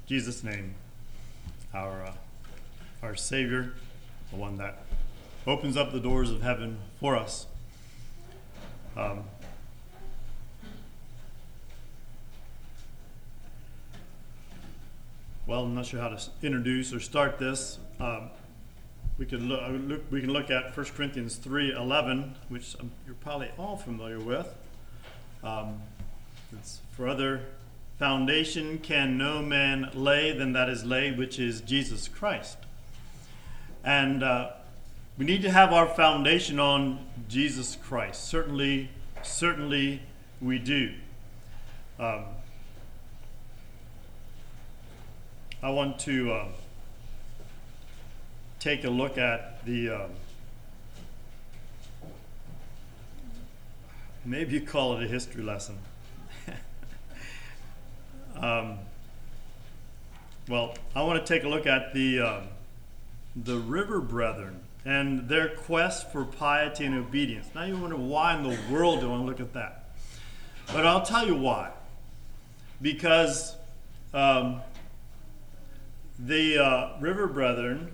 Jesus' name, our Savior, the one that opens up the doors of heaven for us. Well, I'm not sure how to introduce or start this. We can look at 1 Corinthians 3:11, which you're probably all familiar with. It's for other foundation can no man lay than that is laid, which is Jesus Christ. And we need to have our foundation on Jesus Christ. Certainly we do. I want to take a look at the, maybe you call it a history lesson. Well, I want to take a look at the River Brethren and their quest for piety and obedience. Now you wonder why in the world do I want to look at that? But I'll tell you why. Because the River Brethren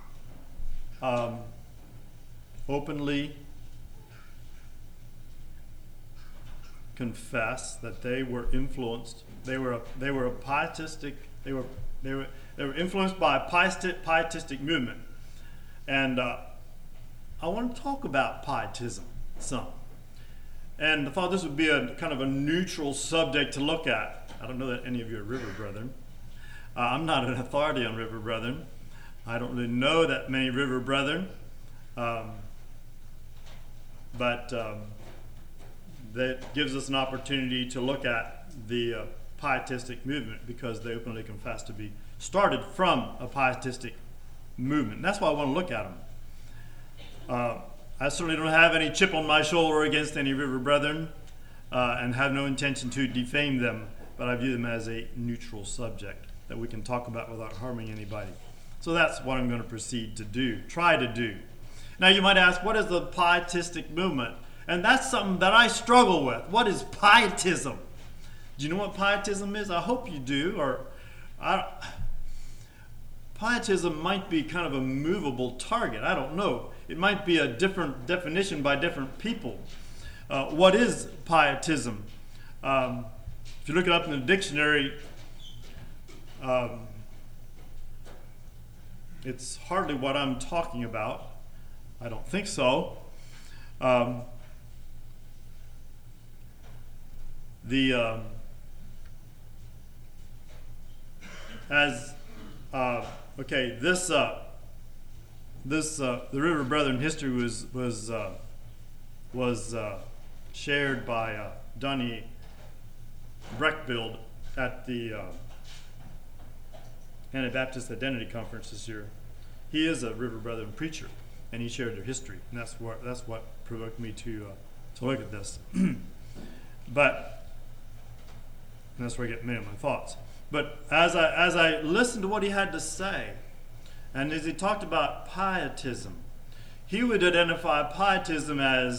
openly confess that they were influenced. They were a pietistic. They were influenced by a pietistic movement, and I want to talk about pietism some. And I thought this would be a kind of a neutral subject to look at. I don't know that any of you are River Brethren. I'm not an authority on River Brethren. I don't really know that many River Brethren, but that gives us an opportunity to look at the pietistic movement, because they openly confess to be started from a pietistic movement. That's why I want to look at them. I certainly don't have any chip on my shoulder against any River Brethren, and have no intention to defame them, but I view them as a neutral subject that we can talk about without harming anybody. So that's what I'm going to proceed to do, try to do. Now you might ask, what is the pietistic movement? And that's something that I struggle with. What is pietism? Do you know what pietism is? I hope you do. Pietism might be kind of a movable target. I don't know. It might be a different definition by different people. What is pietism? If you look it up in the dictionary, it's hardly what I'm talking about. I don't think so. The River Brethren history was shared by Donnie Breckbild at the Anabaptist Identity Conference this year. He is a River Brethren preacher, and he shared their history, and that's what provoked me to look at this. And that's where I get many of my thoughts. But as I listened to what he had to say, and as he talked about pietism, he would identify pietistic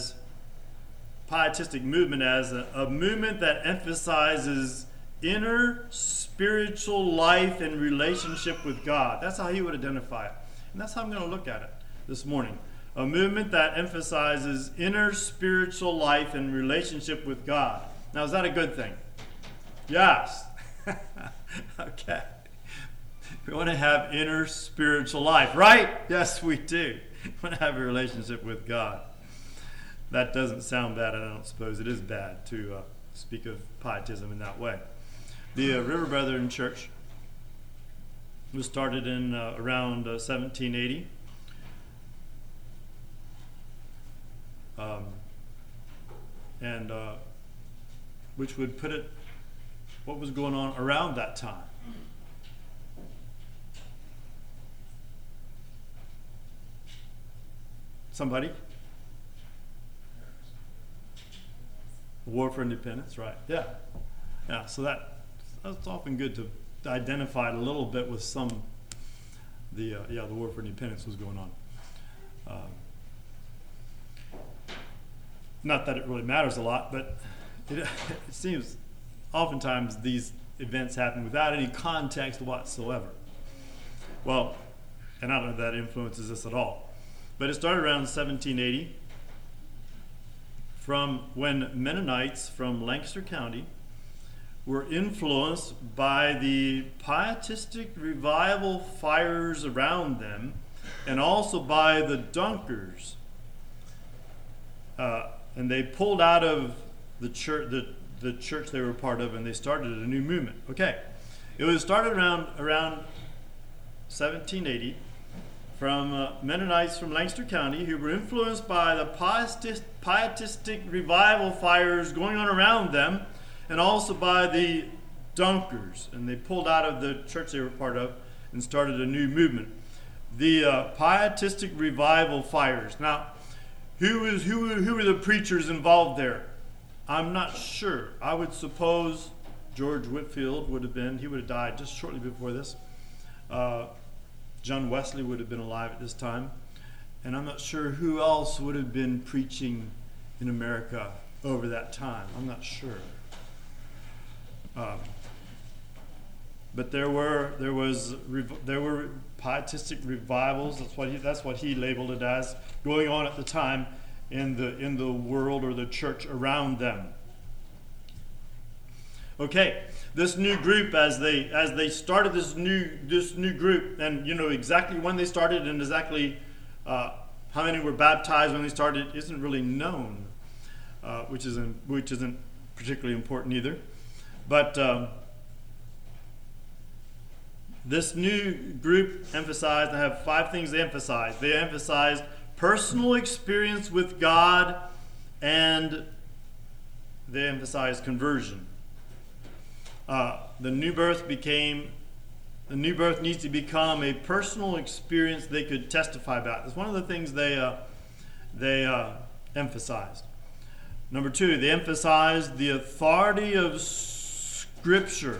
movement as a movement that emphasizes inner spiritual life and relationship with God. That's how he would identify it. And that's how I'm going to look at it this morning. A movement that emphasizes inner spiritual life and relationship with God. Now, is that a good thing? Yes. Okay. We want to have inner spiritual life, right? Yes, we do. We want to have a relationship with God. That doesn't sound bad, and I don't suppose it is bad to speak of pietism in that way. The River Brethren Church was started in around 1780. And which would put it, what was going on around that time. Somebody? The War for Independence, right? Yeah. So that's often good to identify it a little bit with some. The War for Independence was going on. Not that it really matters a lot, but it seems oftentimes these events happening without any context whatsoever. Well, and I don't know if that influences us at all. But it started around 1780 from when Mennonites from Lancaster County were influenced by the pietistic revival fires around them and also by the Dunkers. And they pulled out of the church, the church they were part of, and they started a new movement. Okay, it was started around 1780 from Mennonites from Lancaster County who were influenced by the pietistic revival fires going on around them, and also by the Dunkers, and they pulled out of the church they were part of and started a new movement. The pietistic revival fires. Now, who were the preachers involved there? I'm not sure. I would suppose George Whitefield would have been. He would have died just shortly before this. John Wesley would have been alive at this time. And I'm not sure who else would have been preaching in America over that time. I'm not sure. But there were pietistic revivals. That's what he labeled it as, going on at the time in the world or the church around them. Okay, this new group, as they started this new group, and you know exactly when they started and exactly how many were baptized when they started isn't really known, which isn't particularly important either. But this new group emphasized, I have 5 things they emphasized. They emphasized personal experience with God, and they emphasized conversion. The new birth needs to become a personal experience they could testify about. That's one of the things they emphasized. Number 2, they emphasized the authority of Scripture.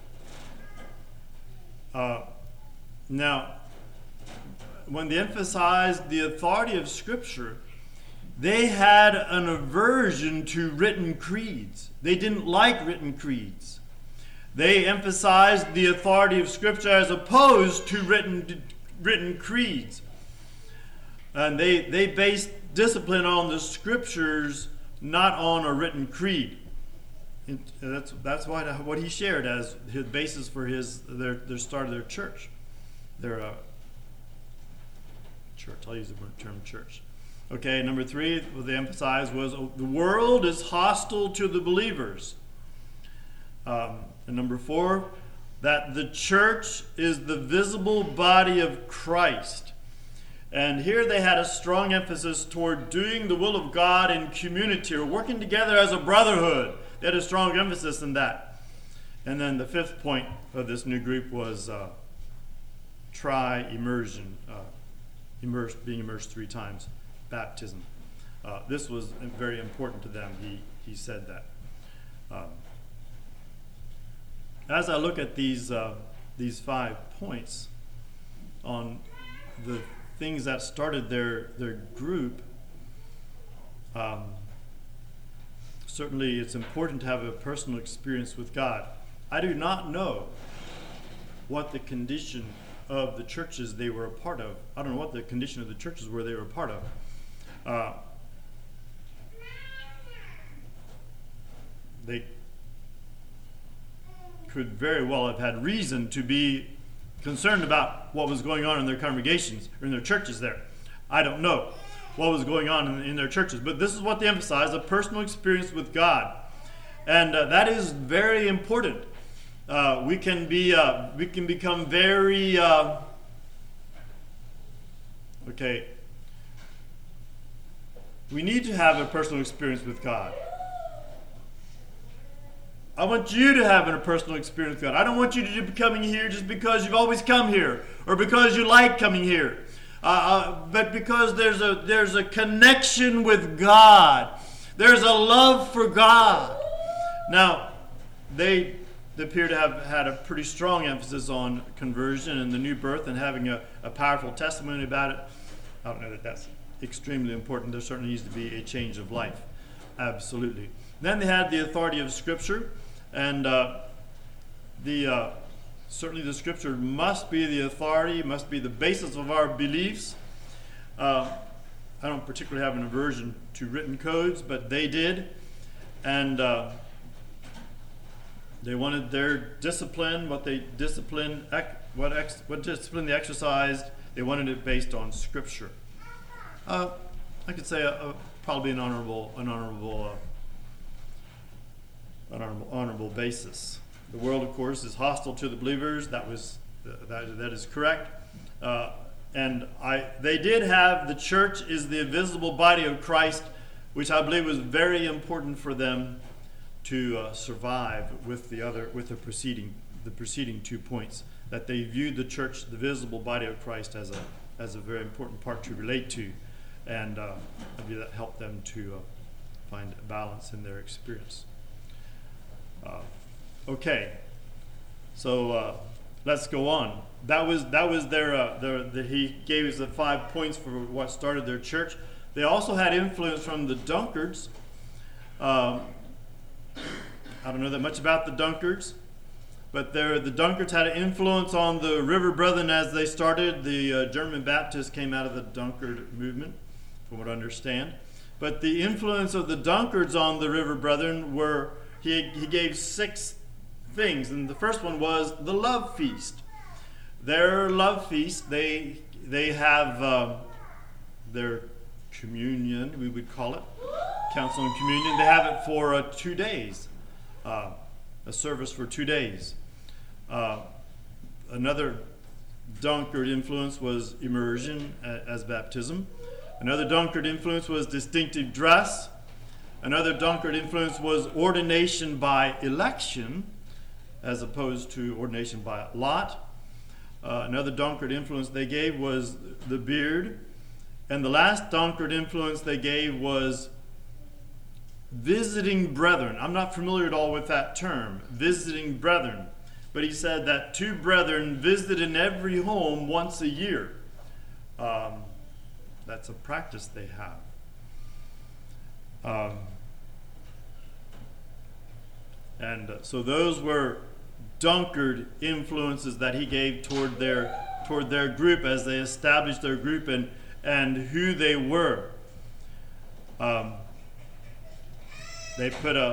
Now, when they emphasized the authority of Scripture, they had an aversion to written creeds. They didn't like written creeds. They emphasized the authority of Scripture as opposed to written creeds. And they based discipline on the Scriptures, not on a written creed. That's what he shared as his basis for their start of their church. Their church. I'll use the term church. Okay, number 3, what they emphasized was the world is hostile to the believers. And number 4, that the church is the visible body of Christ. And here they had a strong emphasis toward doing the will of God in community, or working together as a brotherhood. They had a strong emphasis in that. And then the 5th point of this new group was immersion, being immersed 3 times, baptism. This was very important to them. He said that. As I look at these 5 points on the things that started their group, certainly it's important to have a personal experience with God. I do not know what the condition of the churches they were a part of. I don't know what the condition of the churches were they were a part of. They could very well have had reason to be concerned about what was going on in their congregations or in their churches there. I don't know what was going on in their churches, but this is what they emphasize: a personal experience with God. And that is very important. We can become very we need to have a personal experience with God. I want you to have a personal experience with God. I don't want you to be coming here just because you've always come here or because you like coming here, but because there's a connection with God. There's a love for God. Now, they appear to have had a pretty strong emphasis on conversion and the new birth and having a powerful testimony about it. I don't know that that's extremely important. There certainly needs to be a change of life. Absolutely. Then they had the authority of Scripture, and certainly the Scripture must be the authority, must be the basis of our beliefs. I don't particularly have an aversion to written codes, but they did, and they wanted their discipline, what discipline they exercised. They wanted it based on Scripture. I could say probably an honorable basis. The world, of course, is hostile to the believers. That is correct. They did have the church is the visible body of Christ, which I believe was very important for them to survive with the preceding 2 points. That they viewed the church, the visible body of Christ, as a very important part to relate to, and I believe that helped them to find a balance in their experience. Okay, so let's go on. That was he gave us the 5 points for what started their church. They also had influence from the Dunkards. I don't know that much about the Dunkards, but the Dunkards had an influence on the River Brethren as they started. The German Baptists came out of the Dunkard movement, from what I understand. But the influence of the Dunkards on the River Brethren were, he gave 6 things, and the first one was the love feast. Their love feast, they have their communion, we would call it, council and communion. They have it for 2 days, a service for 2 days. Another Dunkard influence was immersion as baptism. Another Dunkard influence was distinctive dress. Another Dunkard influence was ordination by election, as opposed to ordination by lot. Another Dunkard influence they gave was the beard. And the last Dunkard influence they gave was visiting brethren. I'm not familiar at all with that term, visiting brethren. But he said that 2 brethren visited in every home once a year. That's a practice they have. So those were Dunkard influences that he gave toward their group as they established their group and who they were. They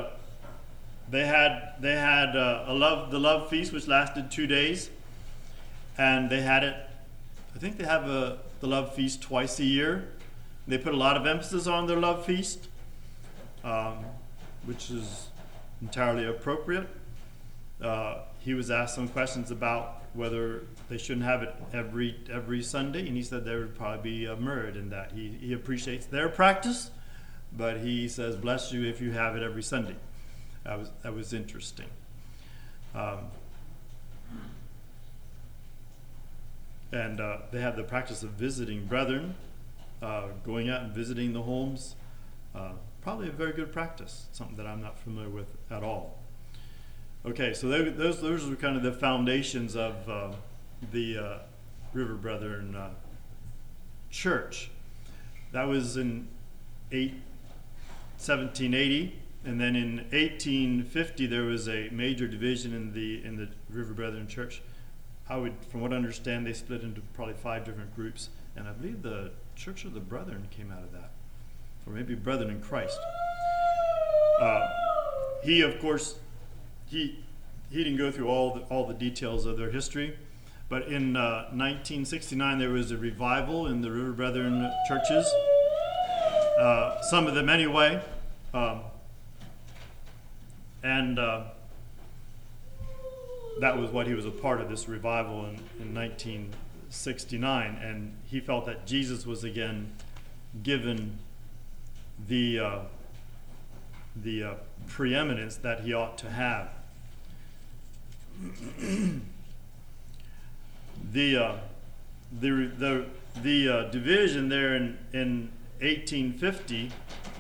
had the love feast, which lasted 2 days, and they had it. I think they have the love feast twice a year. They put a lot of emphasis on their love feast, which is entirely appropriate. He was asked some questions about whether they shouldn't have it every Sunday, and he said there would probably be merit in that. He appreciates their practice, but he says, "Bless you if you have it every Sunday." That was interesting. And they have the practice of visiting brethren, going out and visiting the homes. Probably a very good practice, something that I'm not familiar with at all. Okay, so those were kind of the foundations of the River Brethren Church. That was in 1780, and then in 1850 there was a major division in the River Brethren Church. From what I understand, they split into probably 5 different groups, and I believe the Church of the Brethren came out of that, or maybe Brethren in Christ. He, of course, he didn't go through all the details of their history, but in 1969 there was a revival in the River Brethren churches, some of them anyway, and that was what he was a part of, this revival in 1969, and he felt that Jesus was again given the preeminence that he ought to have. The division there in 1850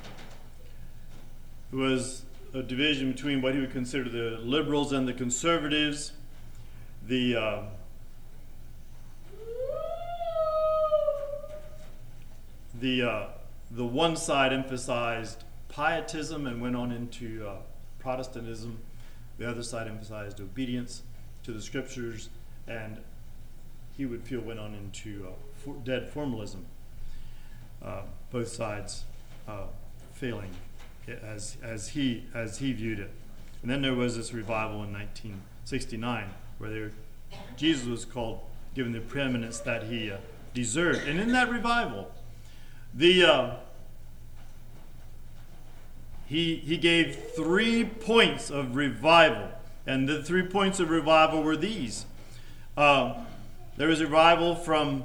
was a division between what he would consider the liberals and the conservatives. The one side emphasized pietism and went on into Protestantism. The other side emphasized obedience. to the scriptures, and he would feel went on into dead formalism. Both sides failing as he viewed it. And then there was this revival in 1969 where Jesus was given the preeminence that he deserved. And in that revival, he gave 3 points of revival. And the 3 points of revival were these. There was a revival from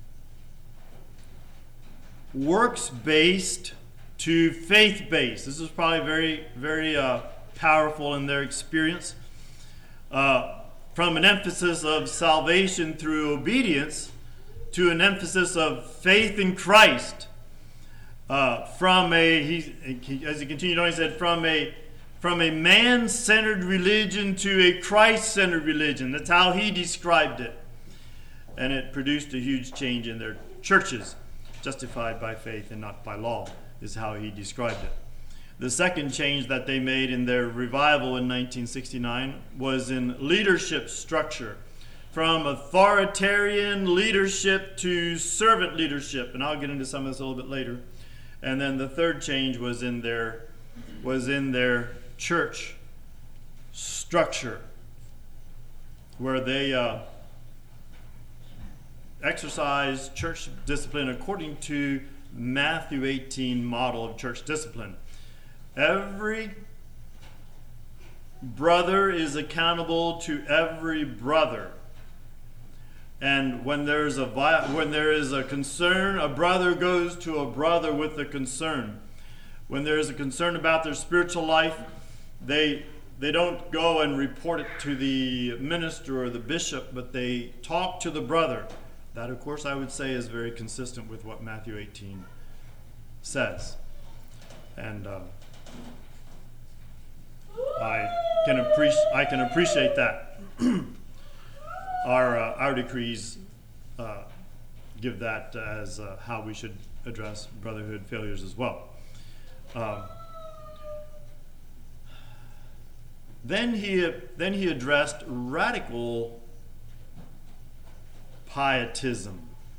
works-based to faith-based. This is probably very, very powerful in their experience. From an emphasis of salvation through obedience to an emphasis of faith in Christ. As he continued on, he said, from a man-centered religion to a Christ-centered religion. That's how he described it. And it produced a huge change in their churches. Justified by faith and not by law is how he described it. The second change that they made in their revival in 1969 was in leadership structure. From authoritarian leadership to servant leadership. And I'll get into some of this a little bit later. And then the third change was in their church structure, where they exercise church discipline according to Matthew 18 model of church discipline. Every brother is accountable to every brother. And when there is a concern, a brother goes to a brother with a concern. When there is a concern about their spiritual life, they don't go and report it to the minister or the bishop, but they talk to the brother. That, of course, I would say is very consistent with what Matthew 18 says. And I can appreciate that. Our decrees give that as how we should address brotherhood failures as well. Then he addressed radical pietism.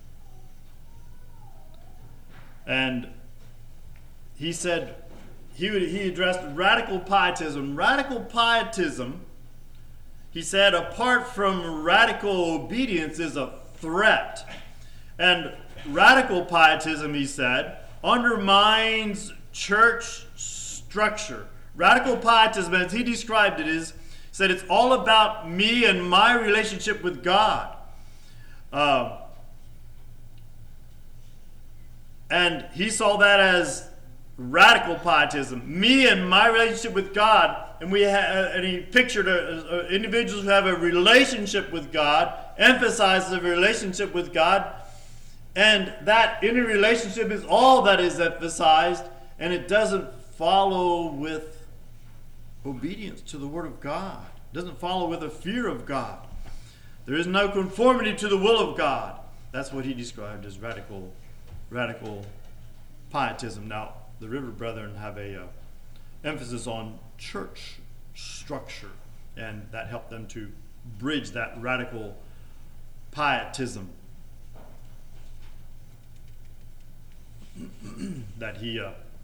And he said he addressed radical pietism. Radical pietism, he said, apart from radical obedience, is a threat. And radical pietism, he said, undermines church structure. Radical pietism, as he described it, said it's all about me and my relationship with God. And he saw that as radical pietism, me and my relationship with God. And he pictured individuals who have a relationship with God, emphasizes a relationship with God, and that inner relationship is all that is emphasized, and it doesn't follow with obedience to the Word of God. It doesn't follow with a fear of God. There is no conformity to the will of God. That's what he described as radical pietism. Now, the River Brethren have a emphasis on church structure, and that helped them to bridge that radical pietism that he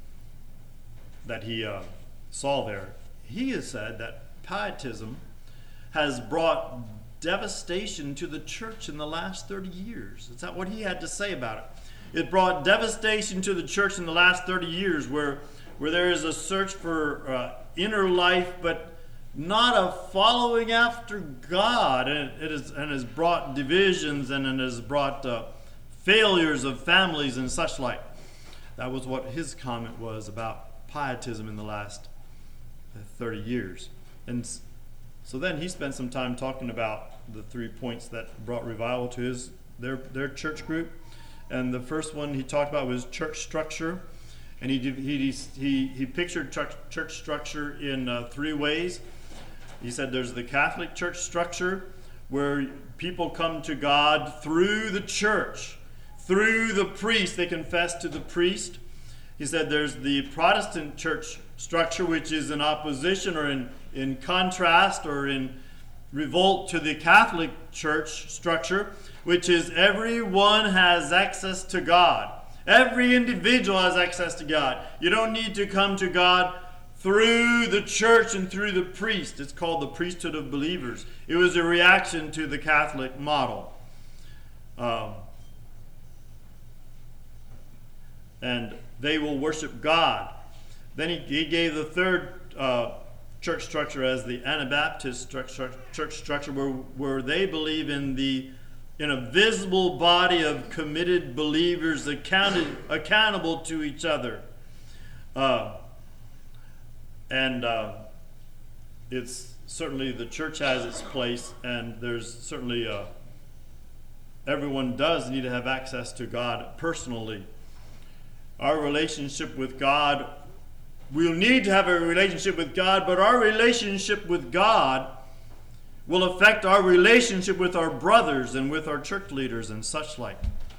saw there. He has said that pietism has brought devastation to the church in the last 30 years. Is that what he had to say about it? It brought devastation to the church in the last 30 years where there is a search for inner life, but not a following after God. And it has brought divisions, and it has brought failures of families and such like. That was what his comment was about pietism in the last 30 years. And so then he spent some time talking about the 3 points that brought revival to their church group. And the first one he talked about was church structure. And he pictured church structure in 3 ways. He said there's the Catholic church structure, where people come to God through the church, through the priest. They confess to the priest. He said there's the Protestant church structure, which is in opposition or in contrast or in revolt to the Catholic Church structure, which is everyone has access to God. Every individual has access to God. You don't need to come to God through the church and through the priest. It's called the priesthood of believers. It was a reaction to the Catholic model. And they will worship God. Then he gave the third church structure as the Anabaptist church structure, where they believe in a visible body of committed believers accountable to each other. It's certainly, the church has its place, and there's certainly everyone does need to have access to God personally. Our relationship with God, we'll need to have a relationship with God, but our relationship with God will affect our relationship with our brothers and with our church leaders and such like.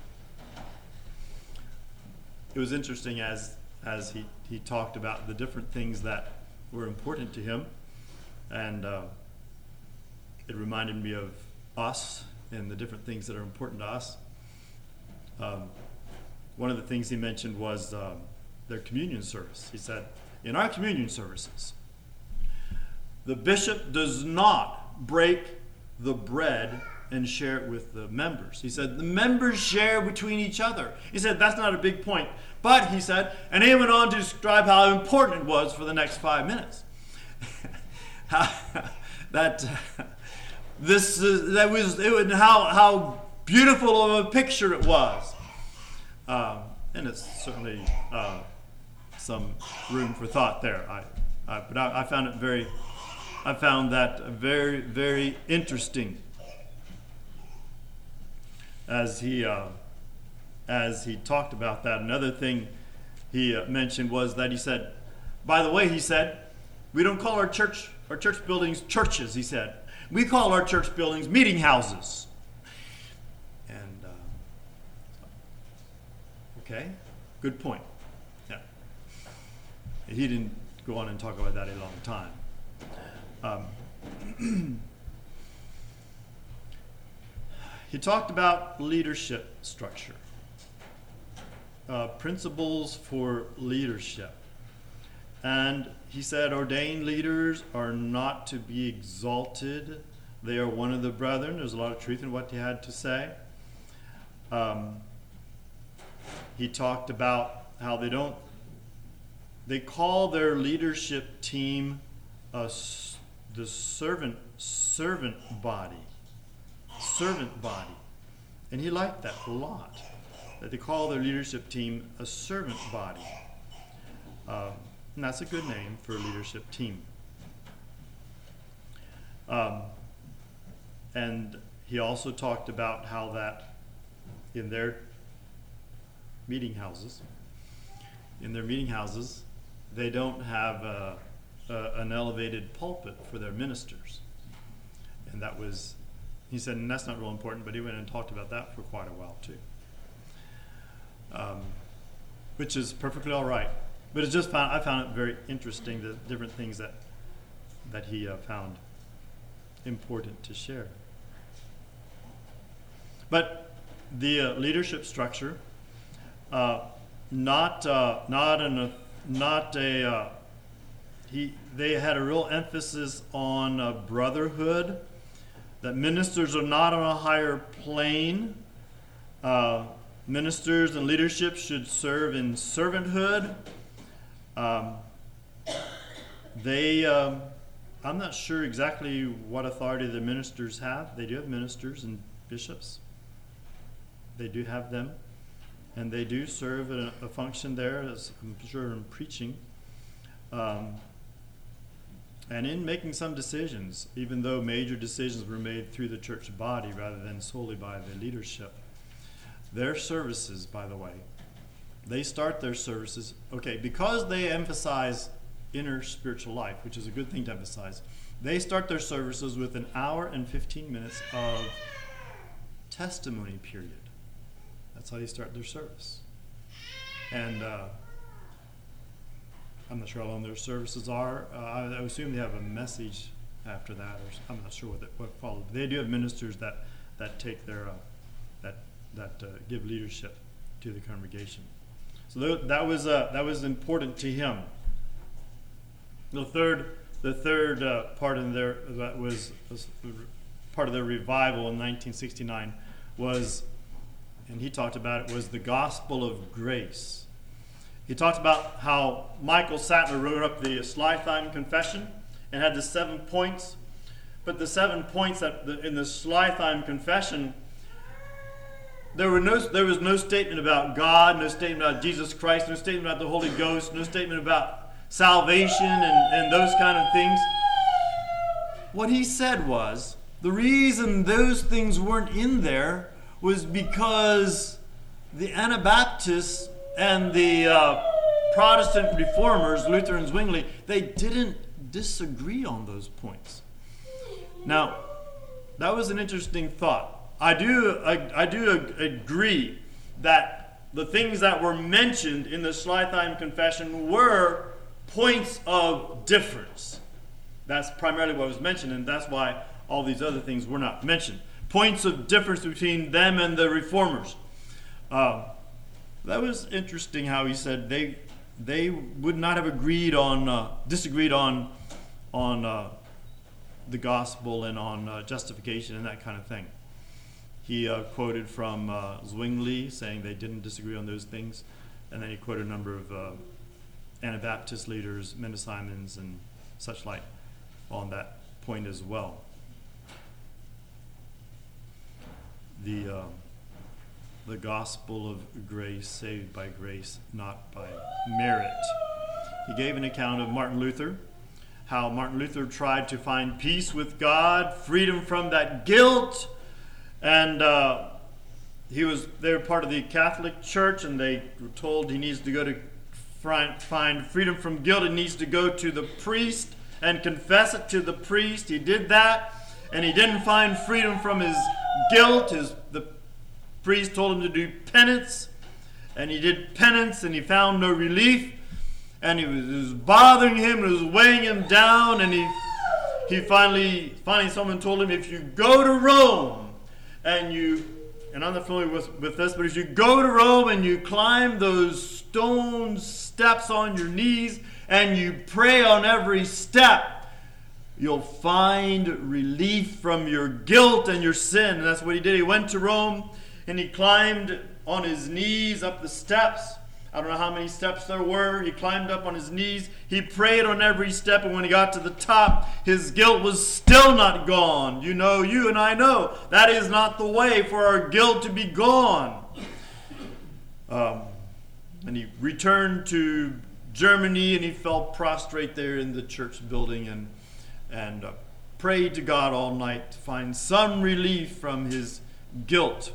It was interesting as he talked about the different things that were important to him, and it reminded me of us and the different things that are important to us. One of the things he mentioned was their communion service. He said, in our communion services, the bishop does not break the bread and share it with the members. He said, the members share between each other. He said, that's not a big point. But, he said, and he went on to describe how important it was for the next 5 minutes. How beautiful of a picture it was. And it's certainly some room for thought there. But I found that very, very interesting as he talked about that. Another thing he mentioned was that he said, by the way, he said, we don't call our church buildings churches, he said. We call our church buildings meeting houses. And, okay, good point. Yeah. He didn't go on and talk about that a long time. He talked about leadership structure, principles for leadership. And he said, ordained leaders are not to be exalted. They are one of the brethren. There's a lot of truth in what he had to say. He talked about how they call their leadership team the servant body. Servant body. And he liked that a lot. That they call their leadership team a servant body. And that's a good name for a leadership team. And he also talked about how that in their meeting houses, they don't have an elevated pulpit for their ministers. And that was, he said, and that's not real important, but he went and talked about that for quite a while too. Which is perfectly all right. But I found it very interesting, the different things that he found important to share. But the leadership structure, they had a real emphasis on brotherhood, that ministers are not on a higher plane. Ministers and leadership should serve in servanthood. I'm not sure exactly what authority the ministers have. They do have ministers and bishops. They do have them. And they do serve a function there, as I'm sure, in preaching. And in making some decisions, even though major decisions were made through the church body rather than solely by the leadership. Their services, by the way, they start their services, because they emphasize inner spiritual life, which is a good thing to emphasize. They start their services with an hour and 15 minutes of testimony period. That's how they start their service. And I'm not sure how long their services are. I assume they have a message after that, or I'm not sure what followed. They do have ministers that take their that give leadership to the congregation. So that was important to him. The third part in there that was part of their revival in 1969 was, and he talked about it, was the gospel of grace. He talked about how Michael Sattler wrote up the Schleitheim Confession and had the 7 points. But the 7 points in the Schleitheim Confession, there was no statement about God, no statement about Jesus Christ, no statement about the Holy Ghost, no statement about salvation and those kind of things. What he said was, the reason those things weren't in there was because the Anabaptists and the Protestant reformers, Luther and Zwingli, they didn't disagree on those points. Now, that was an interesting thought. I do agree that the things that were mentioned in the Schleitheim Confession were points of difference. That's primarily what was mentioned, and that's why all these other things were not mentioned. Points of difference between them and the reformers. That was interesting how he said they would not have disagreed on the gospel and on justification and that kind of thing. He quoted from Zwingli saying they didn't disagree on those things, and then he quoted a number of Anabaptist leaders, Mendes-Simons and such like, on that point as well. The gospel of grace, saved by grace, not by merit. He gave an account of Martin Luther, how Martin Luther tried to find peace with God, freedom from that guilt, and they were part of the Catholic Church, and they were told he needs to go to find freedom from guilt. He needs to go to the priest and confess it to the priest. He did that, and he didn't find freedom from his guilt. The priest told him to do penance, and he did penance, and he found no relief, and it was bothering him, it was weighing him down, and he finally someone told him, if you go to Rome and I'm not familiar with this, but if you go to Rome and you climb those stone steps on your knees and you pray on every step, you'll find relief from your guilt and your sin. And that's what he did. He went to Rome and he climbed on his knees up the steps. I don't know how many steps there were. He climbed up on his knees. He prayed on every step, and when he got to the top, his guilt was still not gone. You know, you and I know that is not the way for our guilt to be gone. And he returned to Germany, and he fell prostrate there in the church building and prayed to God all night to find some relief from his guilt.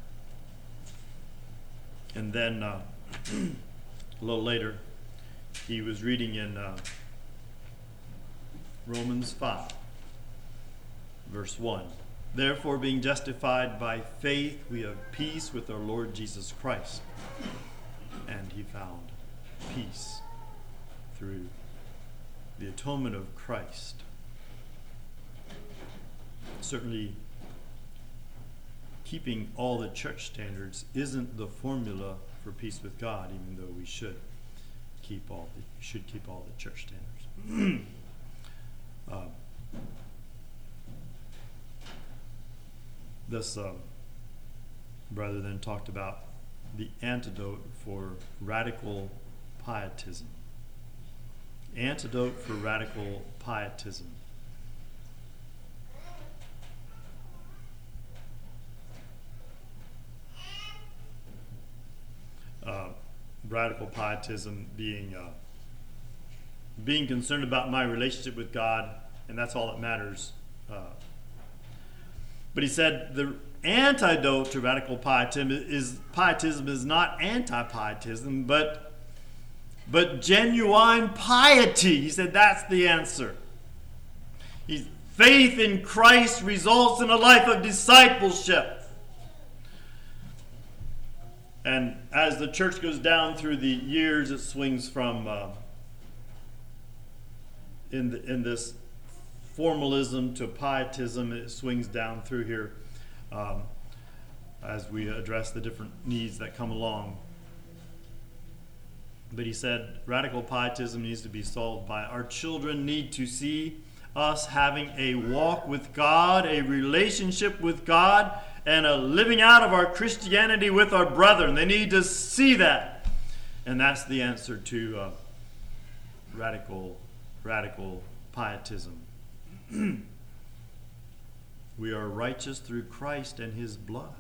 And then a little later, he was reading in Romans 5, verse 1. Therefore, being justified by faith, we have peace with our Lord Jesus Christ. And he found peace through the atonement of Christ. Certainly, keeping all the church standards isn't the formula for peace with God, even though we should keep all the church standards. This brother then talked about the antidote for radical pietism. Antidote for radical pietism. Radical pietism being concerned about my relationship with God, and that's all that matters. But he said the antidote to radical pietism is not anti-pietism, but genuine piety. He said that's the answer. Faith in Christ results in a life of discipleship. And as the church goes down through the years, it swings from in this formalism to pietism. It swings down through here as we address the different needs that come along. But he said radical pietism needs to be solved by our children need to see us having a walk with God, a relationship with God, and a living out of our Christianity with our brethren. They need to see that. And that's the answer to radical pietism. We are righteous through Christ and his blood.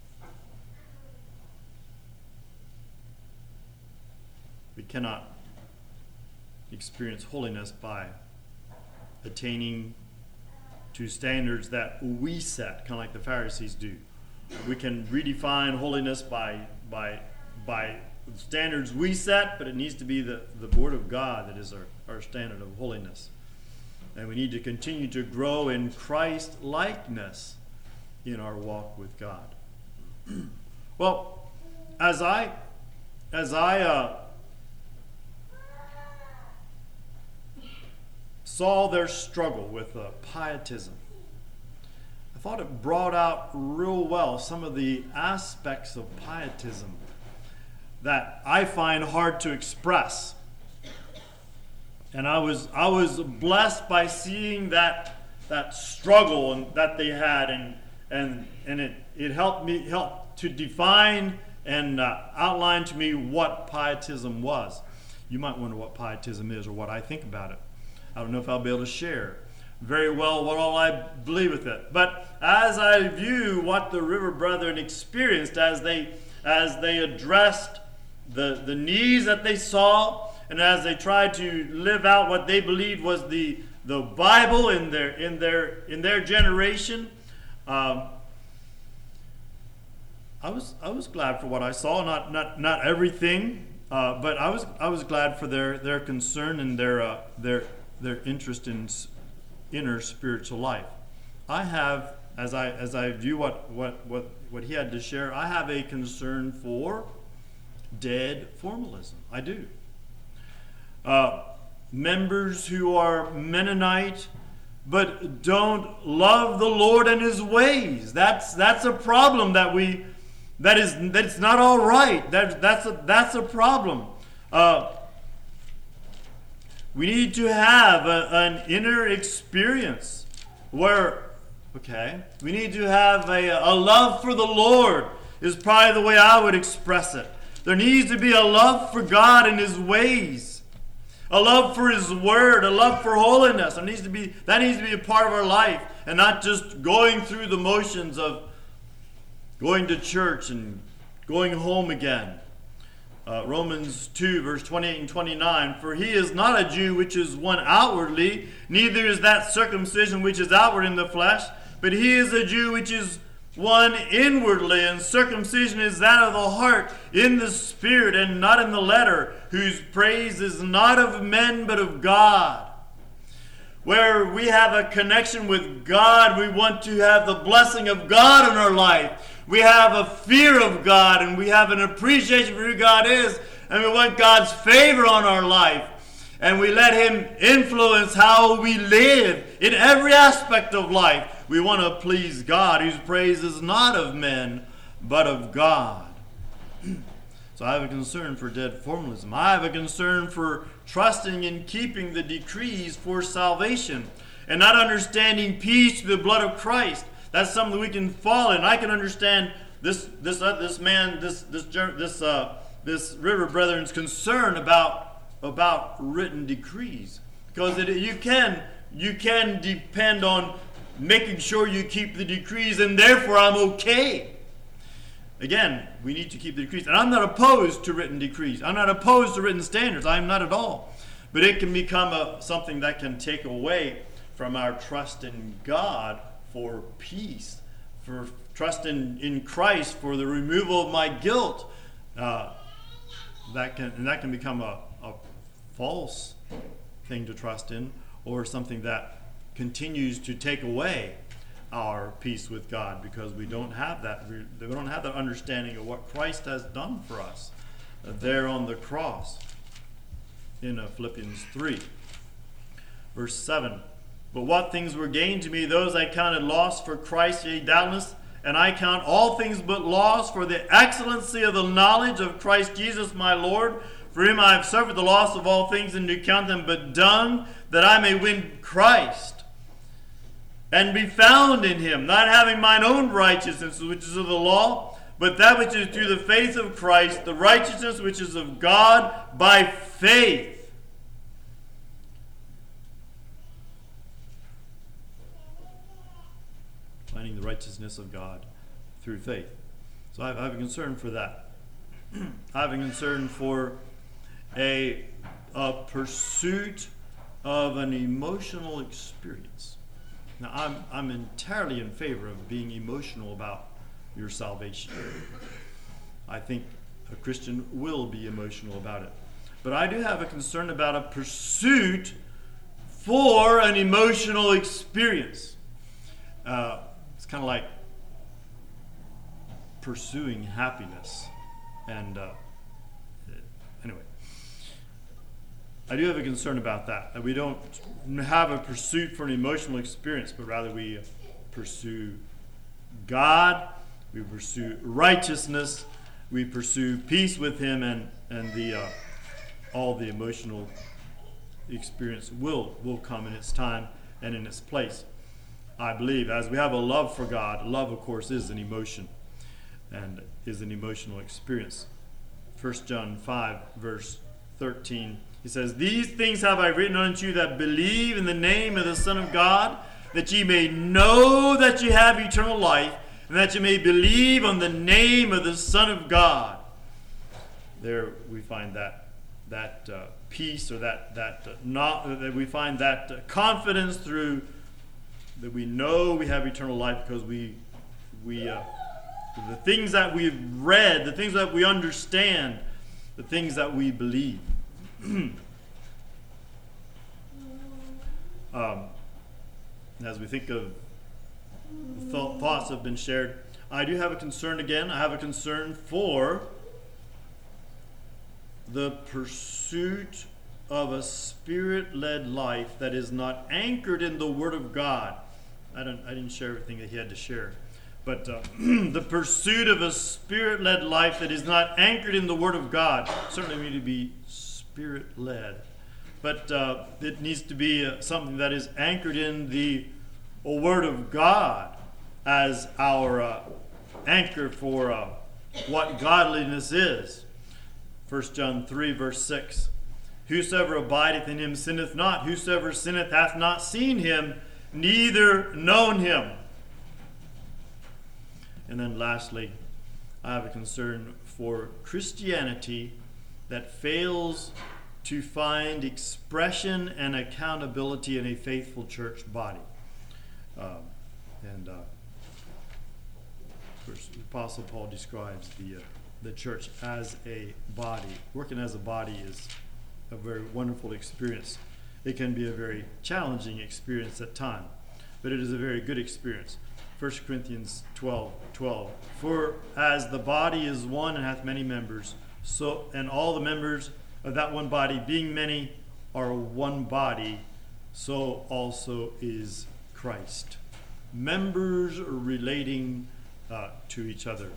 We cannot experience holiness by attaining to standards that we set, kind of like the Pharisees do. We can redefine holiness by standards we set, but it needs to be the Word of God that is our standard of holiness. And we need to continue to grow in Christ likeness in our walk with God. Well, as I saw their struggle with pietism, I thought it brought out real well some of the aspects of pietism that I find hard to express. And I was blessed by seeing that struggle and that they had, and it helped to define and outline to me what pietism was. You might wonder what pietism is or what I think about it. I don't know if I'll be able to share very well what all I believe with it. But as I view what the River Brethren experienced as they addressed the needs that they saw, and as they tried to live out what they believed was the Bible in their generation, I was glad for what I saw. Not everything, but I was glad for their concern and their interest in inner spiritual life. I have, as I view what he had to share, I have a concern for dead formalism. I do. Members who are Mennonite but don't love the Lord and his ways. That's a problem that's not all right. That's a problem. We need to have an inner experience where, we need to have a love for the Lord is probably the way I would express it. There needs to be a love for God and his ways, a love for his word, a love for holiness. That needs to be a part of our life, and not just going through the motions of going to church and going home again. Romans 2, verse 28 and 29, for he is not a Jew which is one outwardly, neither is that circumcision which is outward in the flesh, but he is a Jew which is one inwardly, and circumcision is that of the heart, in the spirit and not in the letter, whose praise is not of men but of God. Where we have a connection with God, we want to have the blessing of God in our life. We have a fear of God, and we have an appreciation for who God is, and we want God's favor on our life. And we let him influence how we live in every aspect of life. We want to please God, whose praise is not of men, but of God. So I have a concern for dead formalism. I have a concern for trusting and keeping the decrees for salvation and not understanding peace through the blood of Christ. That's something we can fall in. I can understand this River Brethren's concern about written decrees, because you can depend on making sure you keep the decrees, and therefore I'm okay. Again, we need to keep the decrees. And I'm not opposed to written decrees. I'm not opposed to written standards. I'm not at all. But it can become something that can take away from our trust in God for peace, for trust in Christ for the removal of my guilt. That can become a false thing to trust in, or something that continues to take away our peace with God, because we don't have that understanding of what Christ has done for us there on the cross. In Philippians 3, verse 7, But what things were gained to me, those I counted loss for Christ, yea, doubtless. And I count all things but loss for the excellency of the knowledge of Christ Jesus my Lord. For him I have suffered the loss of all things, and do count them but dung, that I may win Christ, and be found in him, not having mine own righteousness, which is of the law, but that which is through the faith of Christ, the righteousness which is of God by faith. Finding the righteousness of God through faith. So I have a concern for that. I have a concern for a pursuit of an emotional experience. Now, I'm entirely in favor of being emotional about your salvation. I think a Christian will be emotional about it. But I do have a concern about a pursuit for an emotional experience. It's kind of like pursuing happiness. And anyway, I do have a concern about that we don't have a pursuit for an emotional experience, but rather we pursue God, we pursue righteousness, we pursue peace with him, and all the emotional experience will come in its time and in its place. I believe, as we have a love for God, love, of course, is an emotion and is an emotional experience. 1 John 5, verse 13, he says, "These things have I written unto you that believe in the name of the Son of God, that ye may know that ye have eternal life, and that ye may believe on the name of the Son of God." There we find that peace, or that we find that confidence through that we know we have eternal life, because we the things that we've read, the things that we understand, the things that we believe. As we think of the thoughts that have been shared, I do have a concern again. I have a concern for the pursuit of a spirit-led life that is not anchored in the Word of God. I didn't share everything that he had to share. But the pursuit of a spirit-led life that is not anchored in the Word of God. Certainly we need to be spirit-led. But it needs to be something that is anchored in the Word of God as our anchor for what godliness is. 1 John 3, verse 6. "Whosoever abideth in him sinneth not. Whosoever sinneth hath not seen him, neither known him." And then lastly, I have a concern for Christianity that fails to find expression and accountability in a faithful church body. Of course, the Apostle Paul describes the church as a body. Working as a body is a very wonderful experience. It can be a very challenging experience at times, but it is a very good experience. 1 Corinthians 12:12. "For as the body is one and hath many members, so and all the members of that one body, being many, are one body, so also is Christ." Members relating to each other.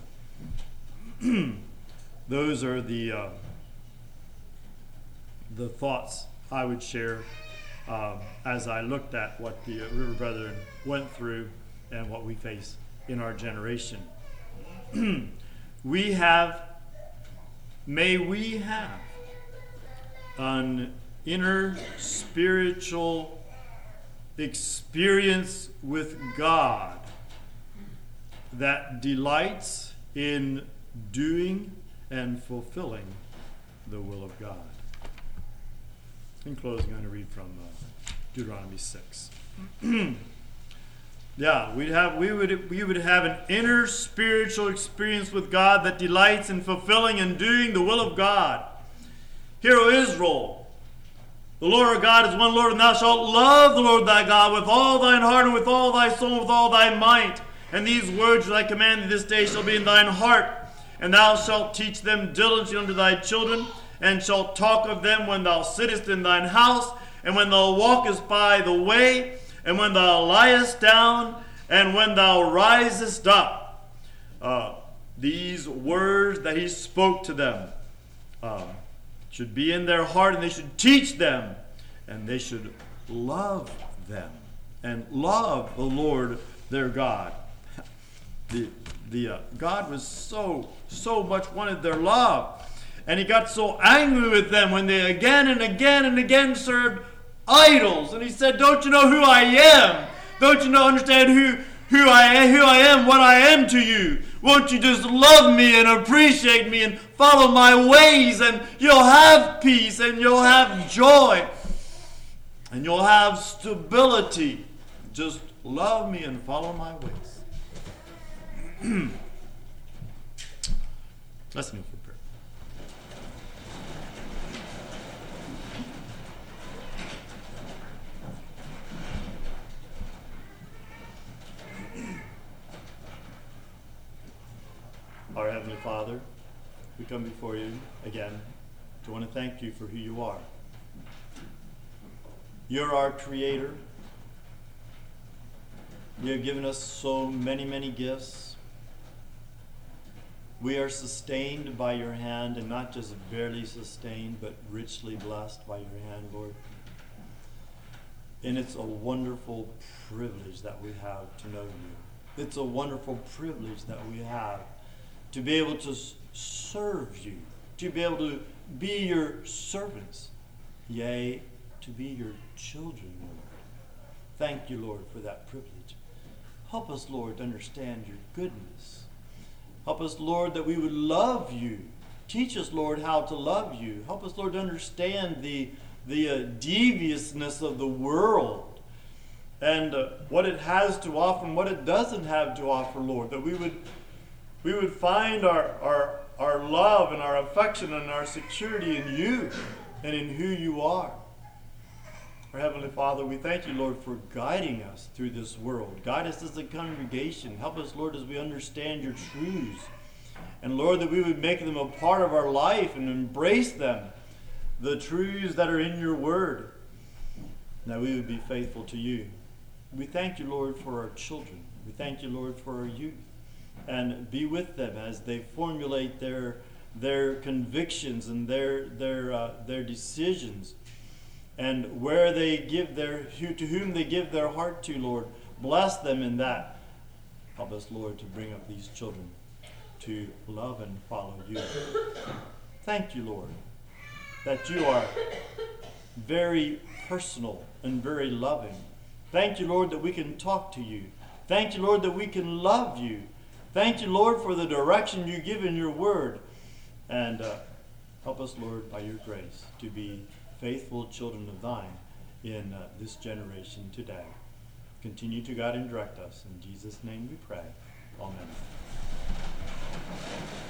Those are the thoughts I would share as I looked at what the River Brethren went through and what we face in our generation. May we have an inner spiritual experience with God that delights in doing and fulfilling the will of God. In closing, I'm going to read from Deuteronomy 6. Yeah, we would have an inner spiritual experience with God that delights in fulfilling and doing the will of God. "Hear, O Israel, the Lord our God is one Lord, and thou shalt love the Lord thy God with all thine heart and with all thy soul and with all thy might. And these words which I command thee this day shall be in thine heart, and thou shalt teach them diligently unto thy children, and shalt talk of them when thou sittest in thine house, and when thou walkest by the way, and when thou liest down, and when thou risest up. These words that he spoke to them should be in their heart, and they should teach them, and they should love them, and love the Lord their God. God was so much wanted their love, and he got so angry with them when they again and again and again served idols. And he said, "Don't you know who I am? Don't you know understand who I am, what I am to you? Won't you just love me and appreciate me and follow my ways, and you'll have peace, and you'll have joy, and you'll have stability. Just love me and follow my ways." Let's kneel for prayer. Our Heavenly Father, we come before you again to want to thank you for who you are. You're our Creator. You have given us so many, many gifts. We are sustained by your hand, and not just barely sustained, but richly blessed by your hand, Lord. And it's a wonderful privilege that we have to know you. It's a wonderful privilege that we have to be able to serve you, to be able to be your servants, yea, to be your children, Lord. Thank you, Lord, for that privilege. Help us, Lord, to understand your goodness. Help us, Lord, that we would love you. Teach us, Lord, how to love you. Help us, Lord, to understand the deviousness of the world and what it has to offer and what it doesn't have to offer, Lord. That we would find our love and our affection and our security in you and in who you are. Our Heavenly Father, we thank you, Lord, for guiding us through this world. Guide us as a congregation. Help us, Lord, as we understand your truths. And, Lord, that we would make them a part of our life and embrace them, the truths that are in your word. And that we would be faithful to you. We thank you, Lord, for our children. We thank you, Lord, for our youth. And be with them as they formulate their convictions and their decisions. And where they give to whom they give their heart to, Lord, bless them in that. Help us, Lord, to bring up these children to love and follow you. Thank you, Lord, that you are very personal and very loving. Thank you, Lord, that we can talk to you. Thank you, Lord, that we can love you. Thank you, Lord, for the direction you give in your word. And help us, Lord, by your grace, to be faithful children of thine in this generation today. Continue to guide and direct us. In Jesus' name we pray. Amen.